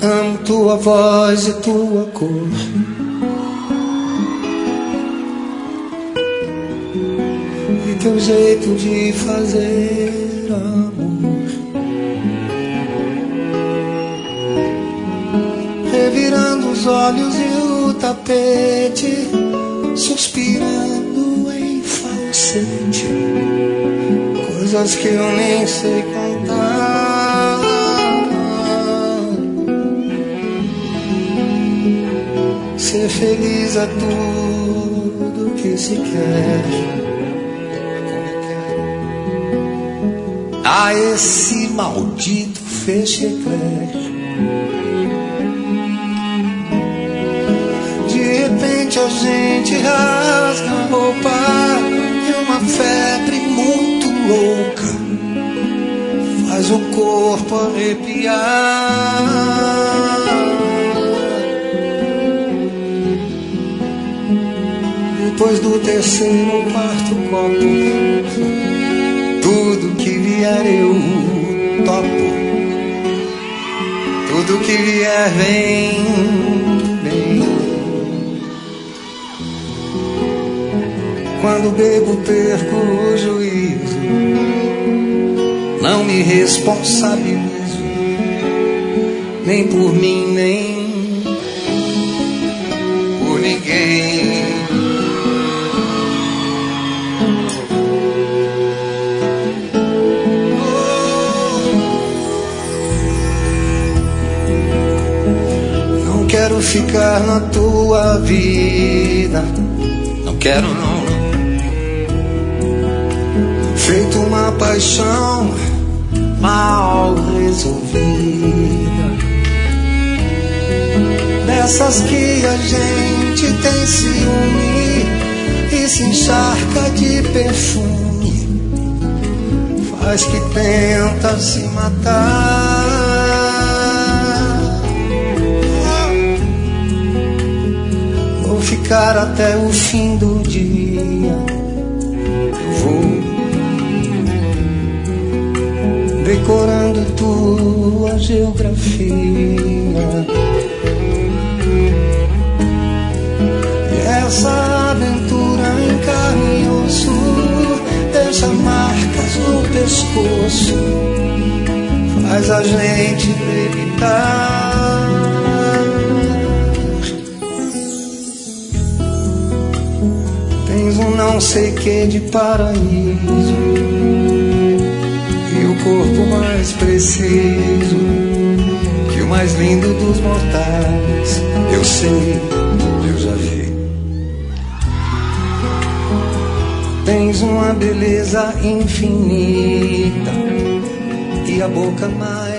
Amo tua voz e tua cor. E teu jeito de fazer amor. Revirando os olhos e o tapete, suspirando em falsete, coisas que eu nem sei contar. Ser feliz é tudo que se quer. A esse maldito feixe eclair. De repente a gente rasga a roupa e uma febre muito louca faz o corpo arrepiar. Depois do terceiro ou quarto copo, tudo que vier eu topo. Tudo que vier vem, vem. Quando bebo perco o juízo, não me responsabilizo, nem por mim, nem por ninguém. Quero ficar na tua vida, não quero não. Feito uma paixão mal resolvida, dessas que a gente tem ciúme e se encharca de perfume, faz que tenta se matar. Ficar até o fim do dia, vou decorando tua geografia. E essa aventura em carne e osso deixa marcas no pescoço, faz a gente levitar. Tens um não sei que de paraíso e o corpo mais preciso que o mais lindo dos mortais. Eu sei, eu já vi. Tens uma beleza infinita e a boca mais